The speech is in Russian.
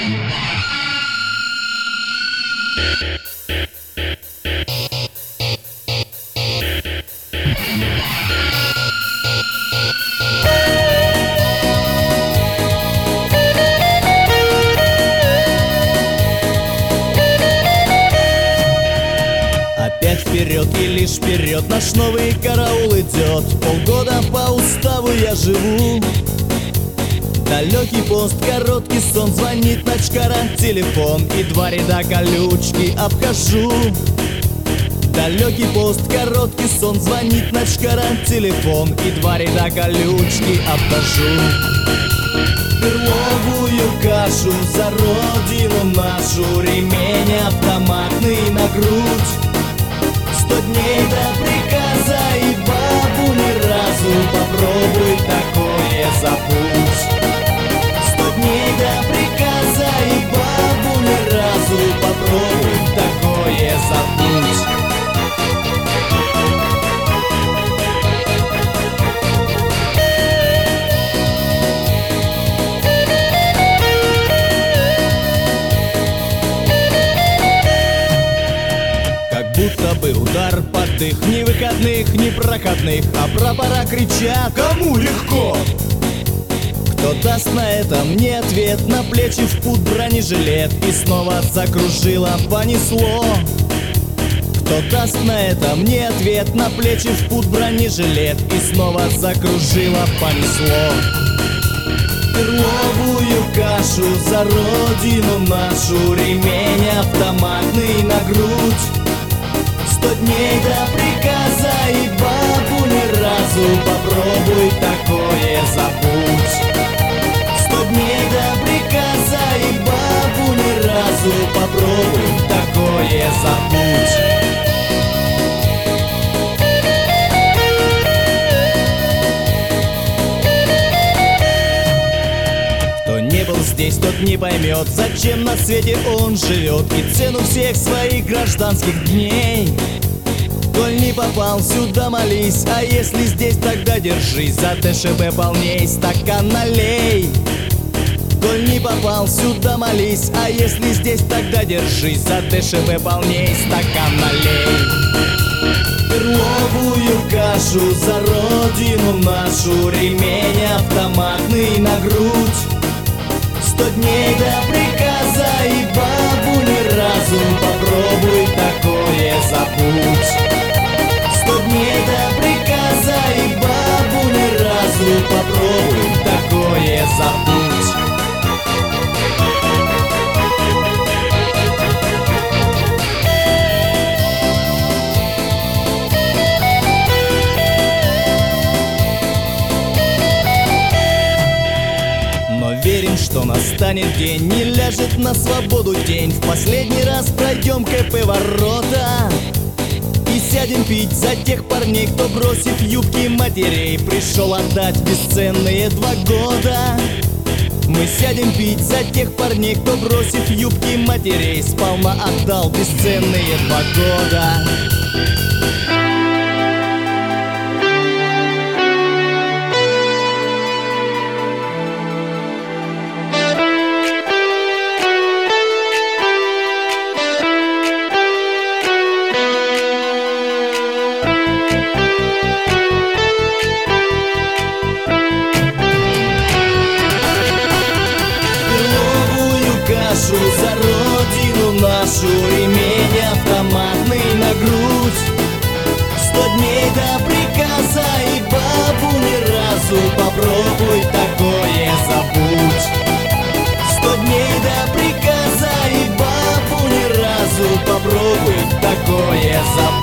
Опять вперед и лишь вперед наш новый караул идет. Полгода по уставу я живу. Далекий пост, короткий сон, звонит ночкара, телефон, и два ряда колючки обхожу. Далекий пост, короткий сон, звонит ночкара, телефон, и два ряда колючки обхожу. Перловую кашу за родину нашу, ремень автоматный на грудь. 100 дней до приказа и бабу ни разу, попробуй такое забудь. 100 дней до приказа и бабу ни разу, попробуй такое забудь. Будто бы удар под дых, ни выходных, ни проходных, а прапора кричат: кому легко? Кто даст на это мне ответ? На плечи в пуд бронежилет, и снова закружило, понесло. Кто даст на это мне ответ? На плечи в пуд бронежилет, и снова закружило, понесло. Перловую кашу за родину нашу, ремень автоматный на грудь. 100 дней до приказа и бабу ни разу, попробуй такое забудь. 100 дней до приказа и бабу ни разу, попробуй такое забудь. Кто не был здесь, тот не поймет, зачем на свете он живет, и цену всех своих гражданских дней. Коль не попал сюда, молись, а если здесь, тогда держись за ТШБ полней, стакан налей. Коль не попал сюда, молись, а если здесь, тогда держись за ТШБ полней, стакан налей. Перловую кашу за родину нашу, ремень автоматный на грудь. 100 дней до приказа и бабу ни разу, попробуй такое забудь. 100 дней до приказа и бабу ни разу, попробуй такое забудь. Но верим, что настанет день, не ляжет на свободу тень. В последний раз пройдем КП ворота и сядем пить за тех парней, кто, бросив юбки матерей, пришел отдать бесценные 2 года. Мы сядем пить за тех парней, кто, бросив юбки матерей, сполна отдал бесценные 2 года. За родину нашу, ремень автоматный на грудь. 100 дней до приказа и бабу ни разу, попробуй такое забудь. 100 дней до приказа и бабу ни разу, попробуй такое забудь.